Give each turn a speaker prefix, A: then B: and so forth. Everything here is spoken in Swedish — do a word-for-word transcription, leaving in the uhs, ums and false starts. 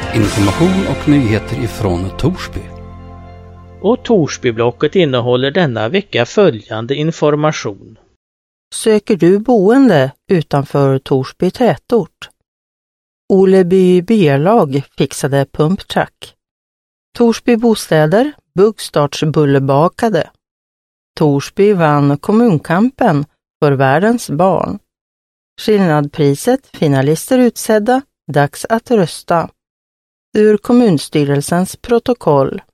A: Information och nyheter ifrån Torsby.
B: Och Torsbyblocket innehåller denna vecka följande information.
C: Söker du boende utanför Torsby tätort? Oleby byalag fixade pumptrack. Torsby bostäder buggstartsbullebakade. Torsby vann kommunkampen för världens barn. Skillnadpriset, finalister utsedda, dags att rösta. Ur kommunstyrelsens protokoll.